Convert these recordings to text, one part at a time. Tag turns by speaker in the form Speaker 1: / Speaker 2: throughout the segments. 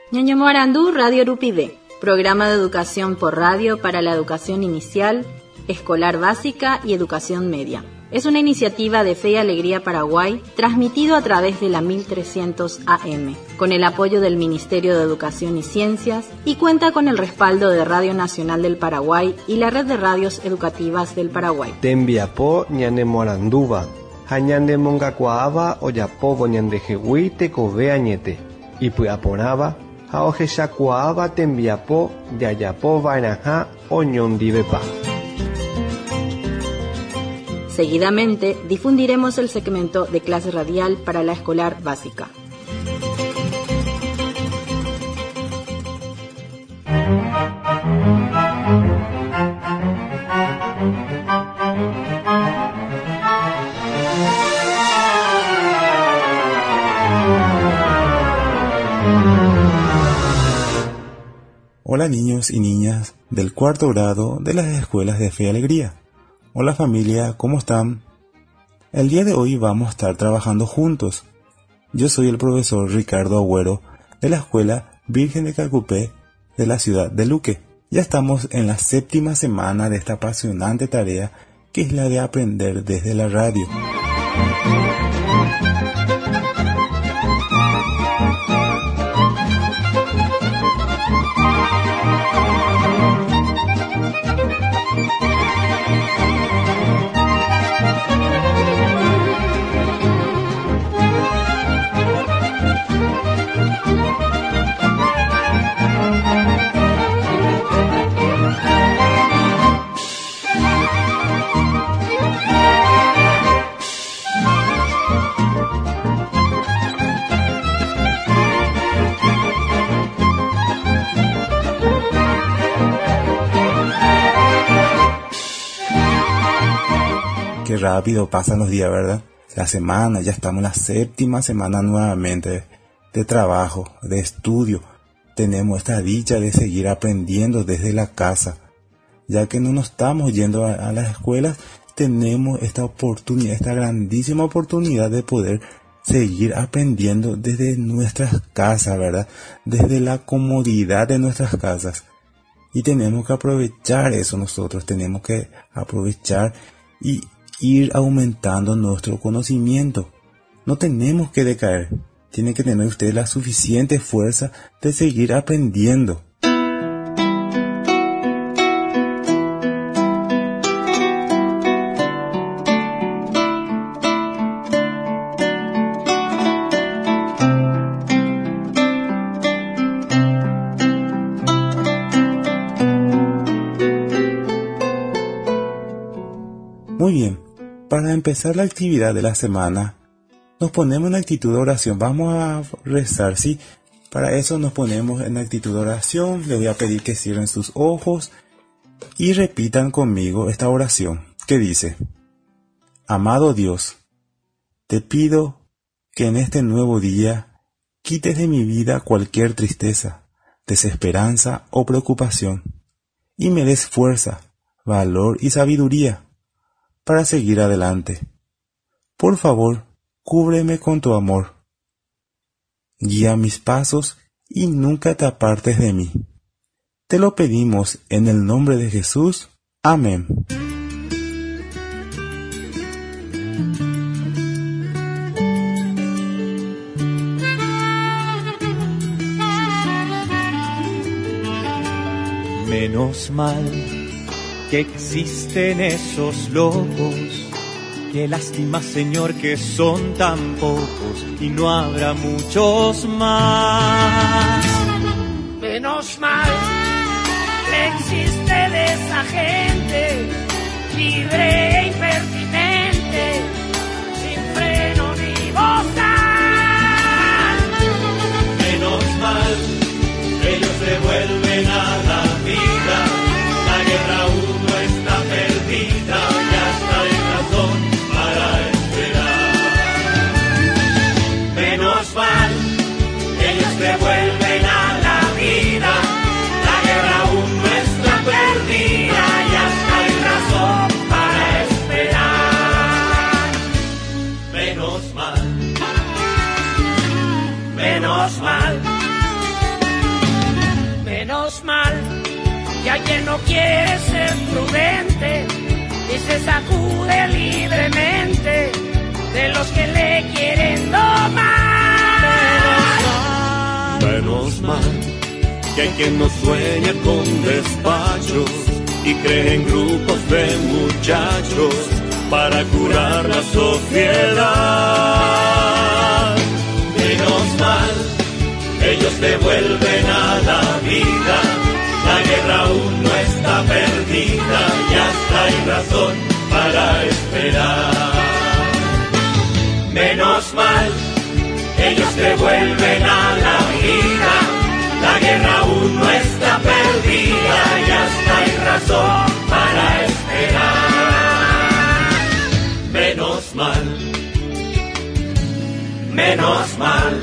Speaker 1: Ñoño Morandú, Radio Rupide, programa de educación por radio para la educación inicial, escolar básica y educación media. Es una iniciativa de Fe y Alegría Paraguay, transmitido a través de la 1300 AM, con el apoyo del Ministerio de Educación y Ciencias, y cuenta con el respaldo de Radio Nacional del Paraguay y la Red de Radios Educativas del Paraguay.
Speaker 2: Tembiapó ñane Moranduba, hañande mongacuaaba oyapobo ñande jehui tecobe añete, y puaporaba, haojeshacuaaba tembiapó yayapo vainaja oñondivepa.
Speaker 1: Seguidamente difundiremos el segmento de clase radial para la escolar básica.
Speaker 3: Hola niños y niñas del cuarto grado de las escuelas de Fe y Alegría. Hola familia, ¿cómo están? El día de hoy vamos a estar trabajando juntos. Yo soy el profesor Ricardo Agüero de la Escuela Virgen de Calcupé de la ciudad de Luque. Ya estamos en la 7ª semana de esta apasionante tarea que es la de aprender desde la radio. Qué rápido pasan los días, ¿verdad? La semana, ya estamos en la 7ª semana nuevamente de trabajo, de estudio. Tenemos esta dicha de seguir aprendiendo desde la casa. Ya que no nos estamos yendo a las escuelas, tenemos esta oportunidad, esta grandísima oportunidad de poder seguir aprendiendo desde nuestras casas, ¿verdad? Desde la comodidad de nuestras casas. Y tenemos que aprovechar eso nosotros, tenemos que aprovechar y ir aumentando nuestro conocimiento. No tenemos que decaer. Tiene que tener usted la suficiente fuerza de seguir aprendiendo. Muy bien, para empezar la actividad de la semana, nos ponemos en actitud de oración. Vamos a rezar, ¿sí? Para eso nos ponemos en actitud de oración. Les voy a pedir que cierren sus ojos y repitan conmigo esta oración, que dice: Amado Dios, te pido que en este nuevo día quites de mi vida cualquier tristeza, desesperanza o preocupación, y me des fuerza, valor y sabiduría para seguir adelante. Por favor, cúbreme con tu amor. Guía mis pasos y nunca te apartes de mí. Te lo pedimos en el nombre de Jesús. Amén.
Speaker 4: Menos mal que existen esos locos. Qué lástima, Señor, que son tan pocos y no habrá muchos más.
Speaker 5: Menos mal que existe de esa gente libre e impertinente, sin freno ni bozal.
Speaker 6: Menos mal que ellos devuelven a la vida. La guerra aún no está perdida, ya está en razón para esperar. Menos mal que ellos devuelven a la vida. La guerra aún no está perdida, ya está en razón para esperar.
Speaker 5: Hay quien no quiere ser prudente y se sacude libremente de los que le quieren domar.
Speaker 6: Menos mal que hay quien no sueña con despachos y cree en grupos de muchachos para curar la sociedad. Menos mal, ellos devuelven a la vida. La guerra aún no está perdida y hasta hay razón para esperar. Menos mal, ellos devuelven a la vida. La guerra aún no está perdida y hasta hay razón para esperar. Menos mal, menos mal.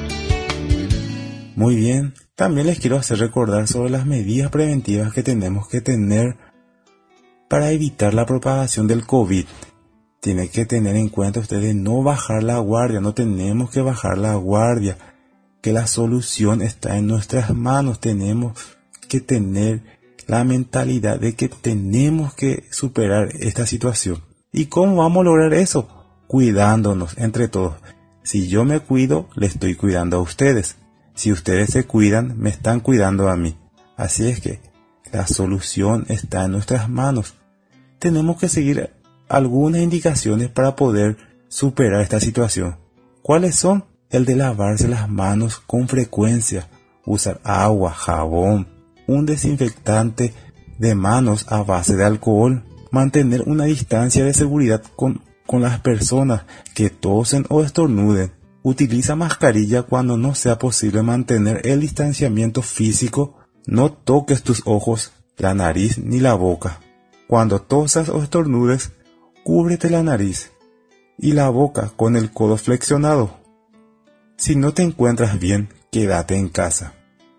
Speaker 3: Muy bien, también les quiero hacer recordar sobre las medidas preventivas que tenemos que tener para evitar la propagación del COVID. Tienen que tener en cuenta ustedes no bajar la guardia, no tenemos que bajar la guardia, que la solución está en nuestras manos. Tenemos que tener la mentalidad de que tenemos que superar esta situación. ¿Y cómo vamos a lograr eso? Cuidándonos entre todos. Si yo me cuido, le estoy cuidando a ustedes. Si ustedes se cuidan, me están cuidando a mí. Así es que la solución está en nuestras manos. Tenemos que seguir algunas indicaciones para poder superar esta situación. ¿Cuáles son? El de lavarse las manos con frecuencia, usar agua, jabón, un desinfectante de manos a base de alcohol, mantener una distancia de seguridad con las personas que tosen o estornuden. Utiliza mascarilla cuando no sea posible mantener el distanciamiento físico. No toques tus ojos, la nariz ni la boca. Cuando tosas o estornudes, cúbrete la nariz y la boca con el codo flexionado. Si no te encuentras bien, quédate en casa.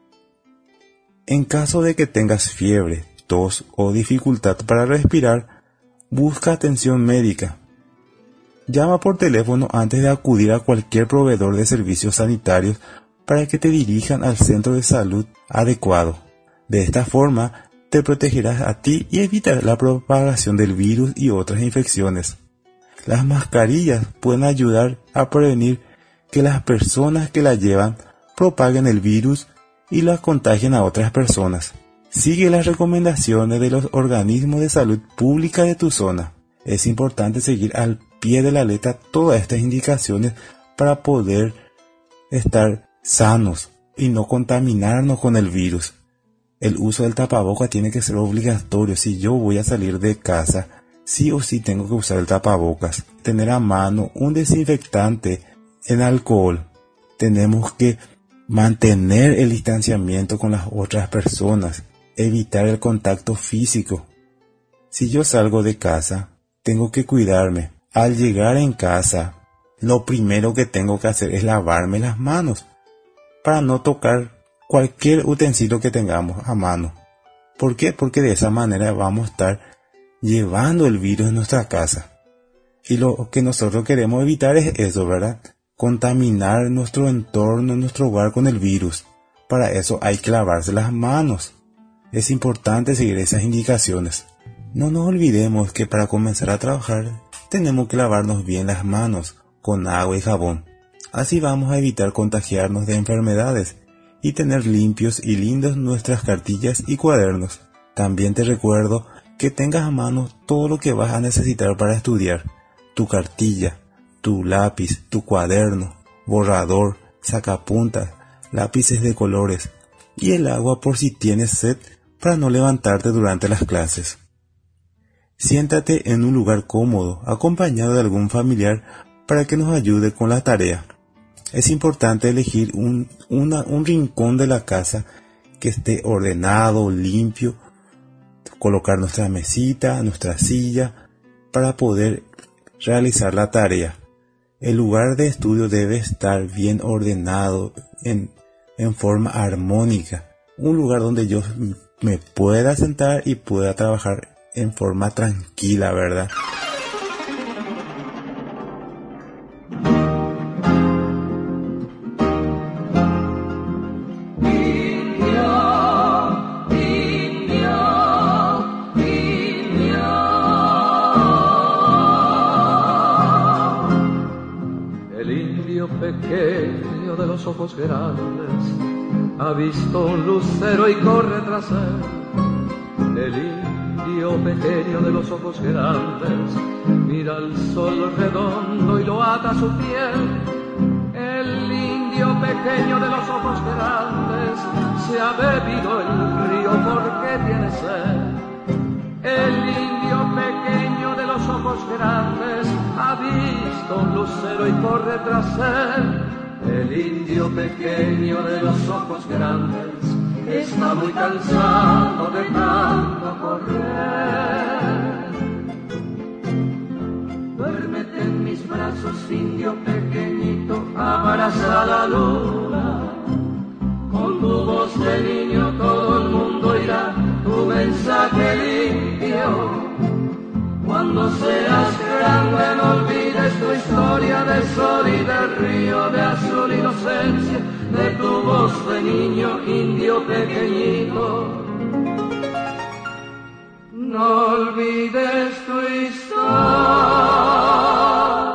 Speaker 3: En caso de que tengas fiebre, tos o dificultad para respirar, busca atención médica. Llama por teléfono antes de acudir a cualquier proveedor de servicios sanitarios para que te dirijan al centro de salud adecuado. De esta forma, te protegerás a ti y evitarás la propagación del virus y otras infecciones. Las mascarillas pueden ayudar a prevenir que las personas que la llevan propaguen el virus y la contagien a otras personas. Sigue las recomendaciones de los organismos de salud pública de tu zona. Es importante seguir al pie de la letra todas estas indicaciones para poder estar sanos y no contaminarnos con el virus. El uso del tapabocas tiene que ser obligatorio. Si yo voy a salir de casa, sí o sí tengo que usar el tapabocas. Tener a mano un desinfectante en alcohol. Tenemos que mantener el distanciamiento con las otras personas. Evitar el contacto físico. Si yo salgo de casa, tengo que cuidarme. Al llegar en casa, lo primero que tengo que hacer es lavarme las manos para no tocar cualquier utensilio que tengamos a mano. ¿Por qué? Porque de esa manera vamos a estar llevando el virus en nuestra casa. Y lo que nosotros queremos evitar es eso, ¿verdad? Contaminar nuestro entorno, nuestro hogar con el virus. Para eso hay que lavarse las manos. Es importante seguir esas indicaciones. No nos olvidemos que para comenzar a trabajar tenemos que lavarnos bien las manos con agua y jabón. Así vamos a evitar contagiarnos de enfermedades y tener limpios y lindos nuestras cartillas y cuadernos. También te recuerdo que tengas a mano todo lo que vas a necesitar para estudiar. Tu cartilla, tu lápiz, tu cuaderno, borrador, sacapuntas, lápices de colores y el agua por si tienes sed para no levantarte durante las clases. Siéntate en un lugar cómodo, acompañado de algún familiar para que nos ayude con la tarea. Es importante elegir un rincón de la casa que esté ordenado, limpio, colocar nuestra mesita, nuestra silla, para poder realizar la tarea. El lugar de estudio debe estar bien ordenado, en forma armónica. Un lugar donde yo me pueda sentar y pueda trabajar en forma tranquila, ¿verdad?
Speaker 5: Indio,
Speaker 7: pequeño de los ojos grandes ha visto un lucero y corre tras él. El indio pequeño de los ojos grandes mira al sol redondo y lo ata a su piel. El indio pequeño de los ojos grandes se ha bebido el río porque tiene sed. El indio pequeño de los ojos grandes ha visto un lucero y corre tras él. El indio pequeño de los ojos grandes está muy cansado de tanto correr. Duérmete en mis brazos, indio pequeñito, abraza la luna. Con tu voz de niño todo el mundo irá tu mensaje limpio. Cuando seas grande no olvides tu historia de sol y de río, de azul inocencia, de tu voz de niño, indio pequeñito. No olvides tu historia.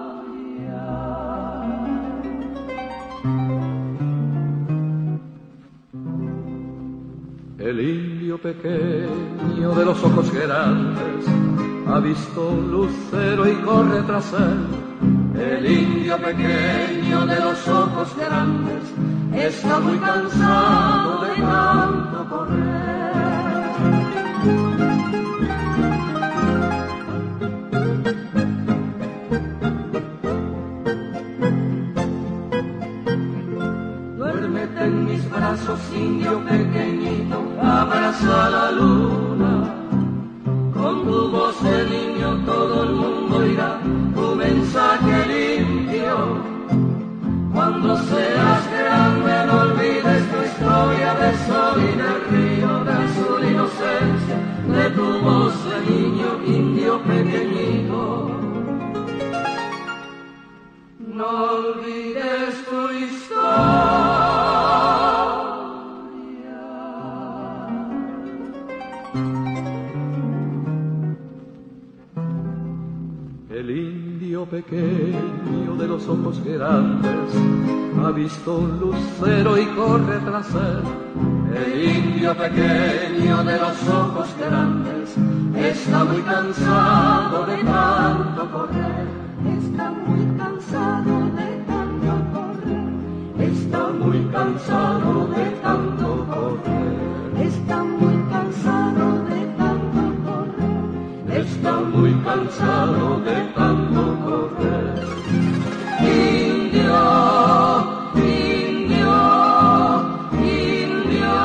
Speaker 7: El indio pequeño de los ojos grandes ha visto un lucero y corre tras él. El indio pequeño de los ojos grandes está muy cansado de tanto correr. Duérmete en mis brazos, indio pequeñito, abraza la luna. Con tu voz de niño todo el mundo irá tu mensaje limpio. Cuando seas grande no olvides tu historia de sol y de río, de azul inocencia, de tu voz de niño, indio pequeñito. No olvides tu historia. El indio pequeño de los ojos grandes ha visto un lucero y corre tras él. El indio pequeño de los ojos grandes está muy cansado de tanto correr. Está muy cansado de tanto correr. Está muy cansado de tanto correr. Está muy cansado de tanto correr. Está muy cansado de tanto correr. Indio, indio, indio.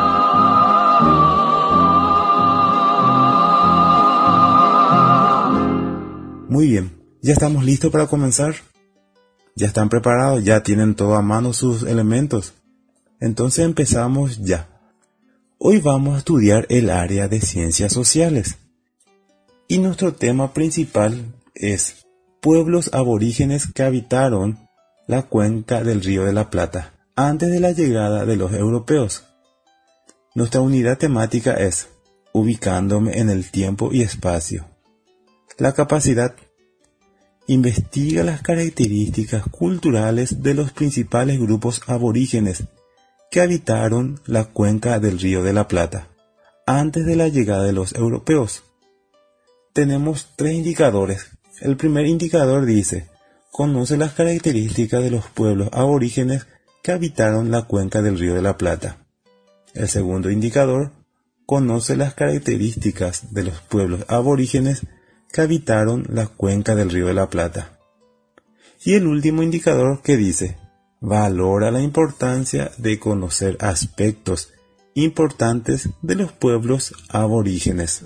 Speaker 3: Muy bien, ¿ya estamos listos para comenzar? ¿Ya están preparados? ¿Ya tienen todo a mano sus elementos? Entonces empezamos ya. Hoy vamos a estudiar el área de ciencias sociales. Y nuestro tema principal es pueblos aborígenes que habitaron la cuenca del Río de la Plata antes de la llegada de los europeos. Nuestra unidad temática es ubicándome en el tiempo y espacio. La capacidad investiga las características culturales de los principales grupos aborígenes que habitaron la cuenca del Río de la Plata antes de la llegada de los europeos. Tenemos 3 indicadores. El primer indicador dice: conoce las características de los pueblos aborígenes que habitaron la cuenca del Río de la Plata. El segundo indicador: conoce las características de los pueblos aborígenes que habitaron la cuenca del Río de la Plata. Y el último indicador que dice: valora la importancia de conocer aspectos importantes de los pueblos aborígenes.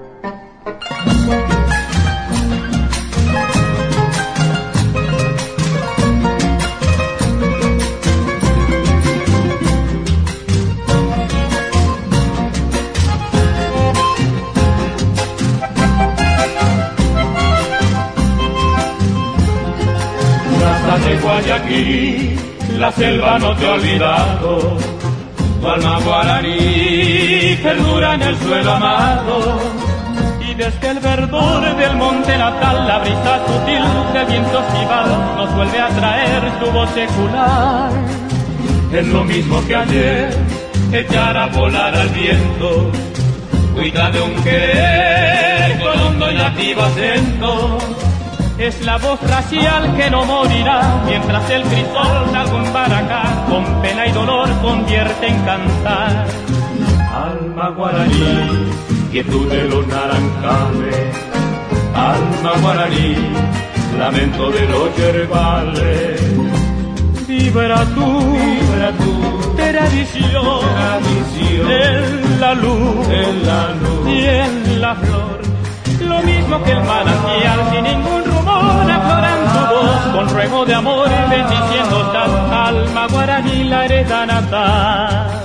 Speaker 6: De Guayaquil, la selva no te ha olvidado, tu alma guaraní perdura en el suelo amado, y
Speaker 4: olvides que el verdor del monte natal, la brisa sutil del viento estival, nos vuelve a traer tu voz secular. Es lo mismo que ayer, echar a volar al viento. Cuida de un querer con hondo y nativo acento. Es la voz racial que no morirá, mientras el crisol de algún baracá con pena y dolor convierte en cantar. Alma guaraní, quietud de los naranjales. Alma guaraní, lamento de los yerbales. Vibra tú, tradición, en la luz y en la flor. Lo mismo que el manantial, sin ningún rumor, afloran tu voz con ruego de amor, bendiciendo tal alma guaraní, la hereda natal.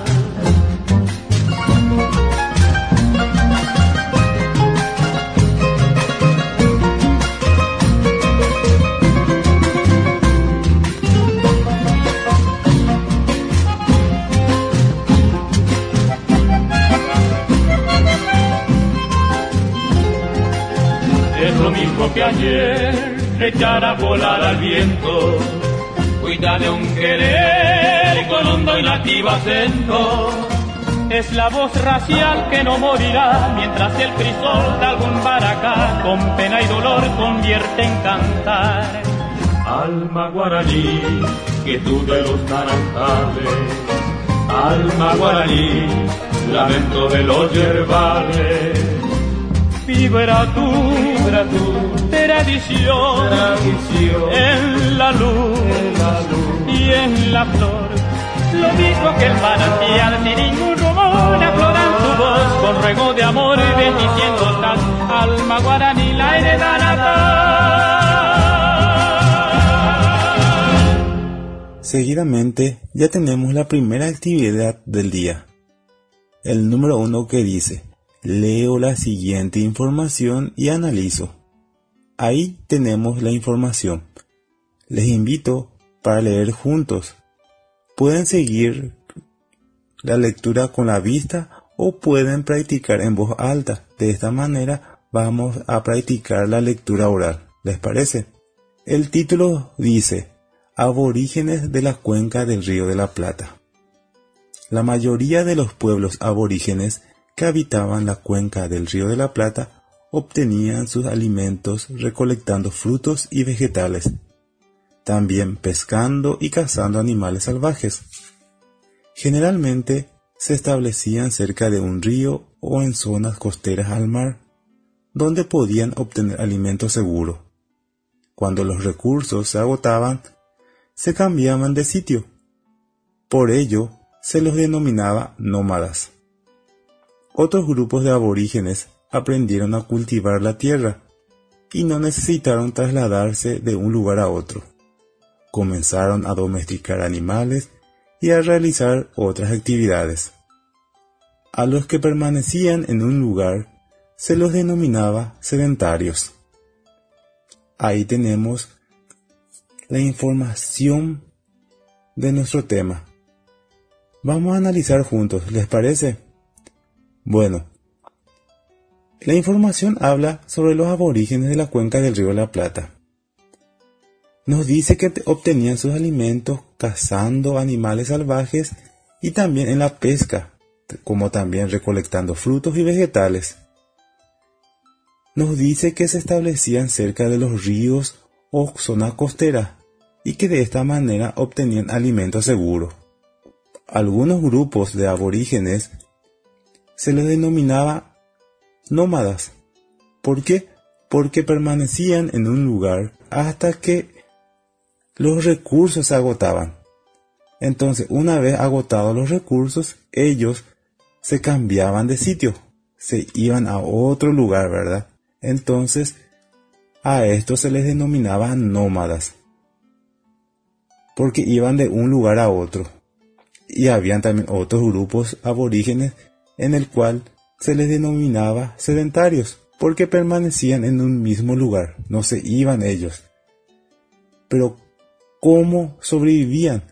Speaker 4: Lo mismo que ayer, echar a volar al viento. Cuida de un querer con hondo y nativo acento. Es la voz racial que no morirá, mientras el crisol de algún baracá con pena y dolor convierte en cantar. Alma guaraní, quietud de los naranjales. Alma guaraní, lamento de los yerbales. Vibra tu tradición, en la luz y en la flor. Lo mismo que el manantial, sin ningún rumor, afloran tu voz con ruego de amor, bendiciendo tal alma guaraní, la hereda natal.
Speaker 3: Seguidamente ya tenemos la primera actividad del día. El número 1 que dice: leo la siguiente información y analizo. Ahí tenemos la información. Les invito para leer juntos. Pueden seguir la lectura con la vista o pueden practicar en voz alta. De esta manera vamos a practicar la lectura oral. ¿Les parece? El título dice: Aborígenes de la cuenca del Río de la Plata. La mayoría de los pueblos aborígenes que habitaban la cuenca del Río de la Plata obtenían sus alimentos recolectando frutos y vegetales, también pescando y cazando animales salvajes. Generalmente se establecían cerca de un río o en zonas costeras al mar, donde podían obtener alimento seguro. Cuando los recursos se agotaban, se cambiaban de sitio. Por ello, se los denominaba nómadas. Otros grupos de aborígenes aprendieron a cultivar la tierra y no necesitaron trasladarse de un lugar a otro. Comenzaron a domesticar animales y a realizar otras actividades. A los que permanecían en un lugar se los denominaba sedentarios. Ahí tenemos la información de nuestro tema. Vamos a analizar juntos, ¿les parece? Bueno, la información habla sobre los aborígenes de la cuenca del Río de la Plata. Nos dice que obtenían sus alimentos cazando animales salvajes y también en la pesca, como también recolectando frutos y vegetales. Nos dice que se establecían cerca de los ríos o zonas costeras y que de esta manera obtenían alimento seguro. Algunos grupos de aborígenes se les denominaba nómadas. ¿Por qué? Porque permanecían en un lugar hasta que los recursos se agotaban. Entonces, una vez agotados los recursos, ellos se cambiaban de sitio, se iban a otro lugar, ¿verdad? Entonces, a estos se les denominaba nómadas, porque iban de un lugar a otro. Y habían también otros grupos aborígenes en el cual se les denominaba sedentarios, porque permanecían en un mismo lugar, no se iban ellos. Pero, ¿cómo sobrevivían?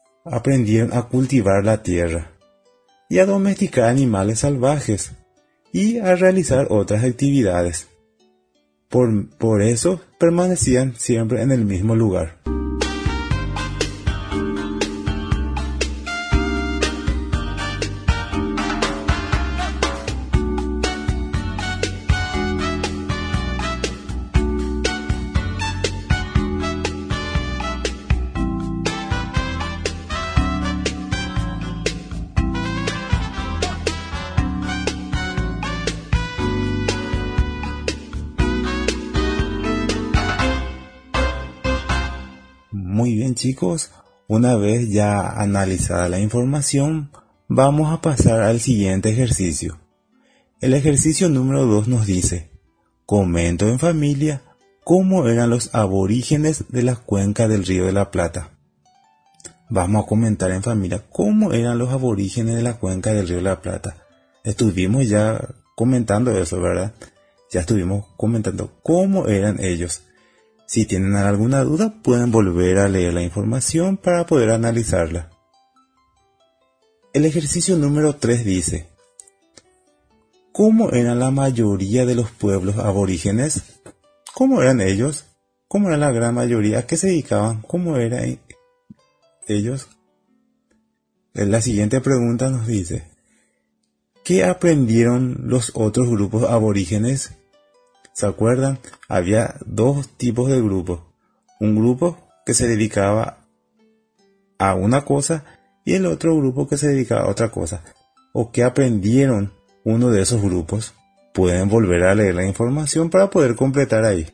Speaker 3: Aprendieron a cultivar la tierra y a domesticar animales salvajes, y a realizar otras actividades. Por eso permanecían siempre en el mismo lugar. Muy bien, chicos, una vez ya analizada la información, vamos a pasar al siguiente ejercicio. El ejercicio número 2 nos dice: comento en familia cómo eran los aborígenes de la cuenca del Río de la Plata. Vamos a comentar en familia cómo eran los aborígenes de la cuenca del Río de la Plata. Estuvimos ya comentando eso, ¿verdad? Ya estuvimos comentando cómo eran ellos. Si tienen alguna duda, pueden volver a leer la información para poder analizarla. El ejercicio número 3 dice: ¿cómo eran la mayoría de los pueblos aborígenes? ¿Cómo eran ellos? ¿Cómo era la gran mayoría? ¿A qué se dedicaban? ¿Cómo eran ellos? La siguiente pregunta nos dice: ¿qué aprendieron los otros grupos aborígenes? ¿Se acuerdan? Había dos tipos de grupos. Un grupo que se dedicaba a una cosa y el otro grupo que se dedicaba a otra cosa. ¿O qué aprendieron uno de esos grupos? Pueden volver a leer la información para poder completar ahí.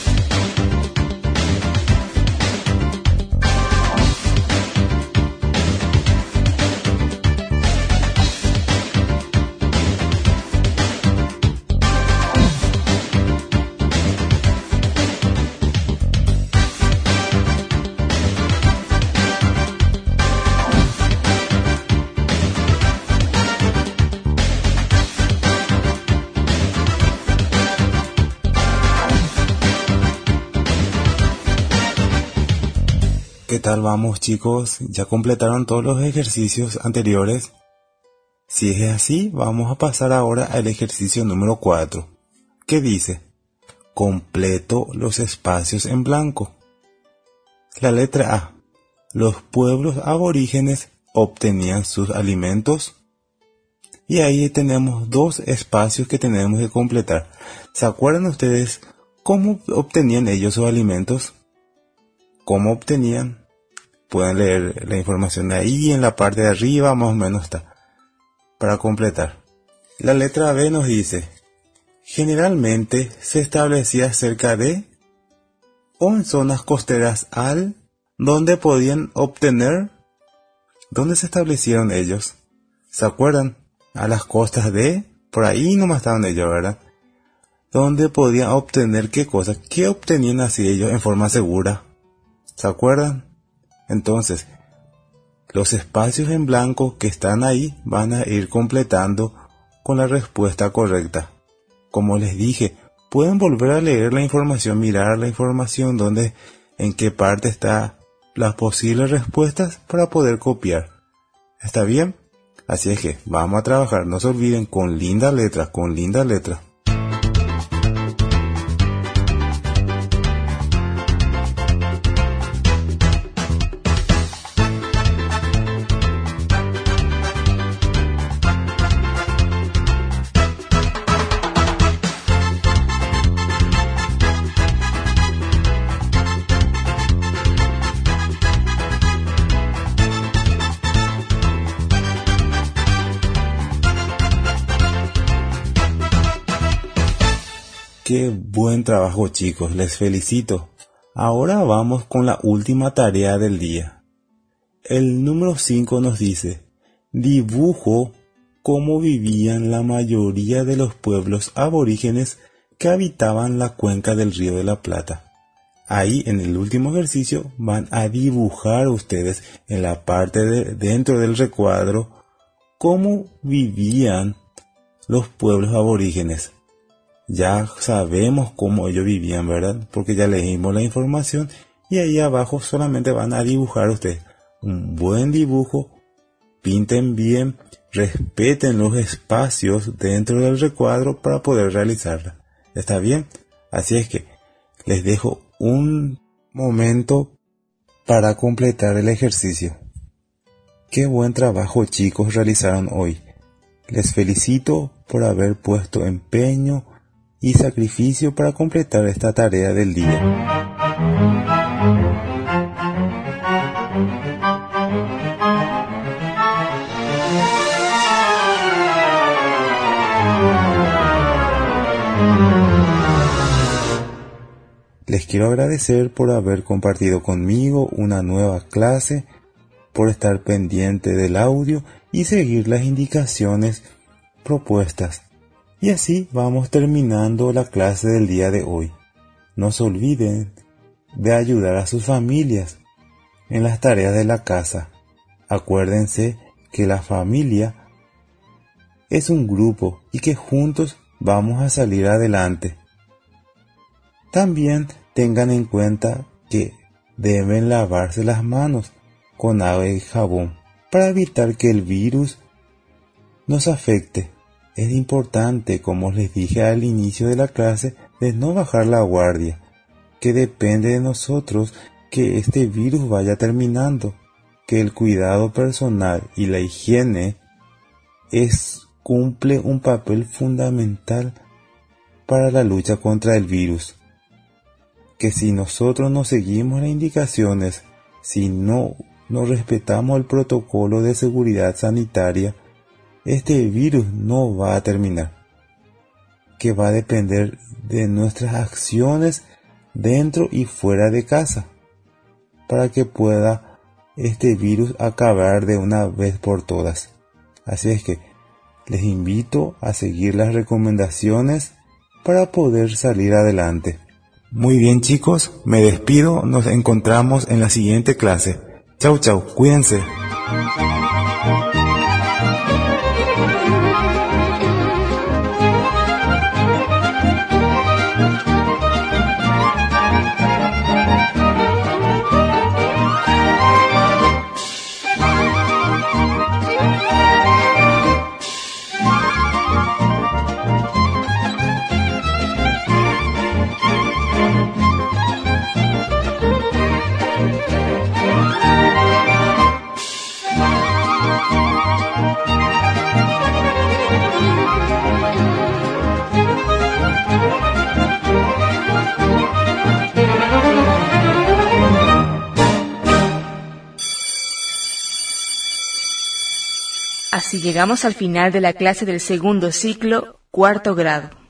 Speaker 3: ¿Qué tal vamos, chicos? ¿Ya completaron todos los ejercicios anteriores? Si es así, vamos a pasar ahora al ejercicio número 4, que dice: completo los espacios en blanco. La letra A. Los pueblos aborígenes obtenían sus alimentos. Y ahí tenemos dos espacios que tenemos que completar. ¿Se acuerdan ustedes cómo obtenían ellos sus alimentos? ¿Cómo obtenían? Pueden leer la información de ahí, en la parte de arriba más o menos está, para completar. La letra B nos dice: generalmente se establecía cerca de o en zonas costeras donde podían obtener. ¿Dónde se establecieron ellos? ¿Se acuerdan? A las costas de, por ahí nomás estaban ellos, ¿verdad? Donde podían obtener qué cosa, qué obtenían así ellos en forma segura. ¿Se acuerdan? Entonces, los espacios en blanco que están ahí van a ir completando con la respuesta correcta. Como les dije, pueden volver a leer la información, mirar la información en qué parte están las posibles respuestas para poder copiar. ¿Está bien? Así es que vamos a trabajar, no se olviden, con lindas letras, con lindas letras. Qué buen trabajo, chicos, les felicito. Ahora vamos con la última tarea del día. El número 5 nos dice: dibujo cómo vivían la mayoría de los pueblos aborígenes que habitaban la cuenca del Río de la Plata. Ahí en el último ejercicio van a dibujar ustedes en la parte dentro del recuadro cómo vivían los pueblos aborígenes. Ya sabemos cómo ellos vivían, ¿verdad? Porque ya leímos la información y ahí abajo solamente van a dibujar ustedes un buen dibujo. Pinten bien, respeten los espacios dentro del recuadro para poder realizarla. ¿Está bien? Así es que les dejo un momento para completar el ejercicio. Qué buen trabajo, chicos, realizaron hoy. Les felicito por haber puesto empeño y sacrificio para completar esta tarea del día. Les quiero agradecer por haber compartido conmigo una nueva clase, por estar pendiente del audio y seguir las indicaciones propuestas. Y así vamos terminando la clase del día de hoy. No se olviden de ayudar a sus familias en las tareas de la casa. Acuérdense que la familia es un grupo y que juntos vamos a salir adelante. También tengan en cuenta que deben lavarse las manos con agua y jabón para evitar que el virus nos afecte. Es importante, como les dije al inicio de la clase, de no bajar la guardia, que depende de nosotros que este virus vaya terminando, que el cuidado personal y la higiene cumple un papel fundamental para la lucha contra el virus. Que si nosotros no seguimos las indicaciones, si no respetamos el protocolo de seguridad sanitaria, este virus no va a terminar. Que va a depender de nuestras acciones dentro y fuera de casa, para que pueda este virus acabar de una vez por todas. Así es que les invito a seguir las recomendaciones para poder salir adelante. Muy bien, chicos, me despido, nos encontramos en la siguiente clase. Chau, chau, cuídense.
Speaker 8: Así llegamos al final de la clase del segundo ciclo, cuarto grado.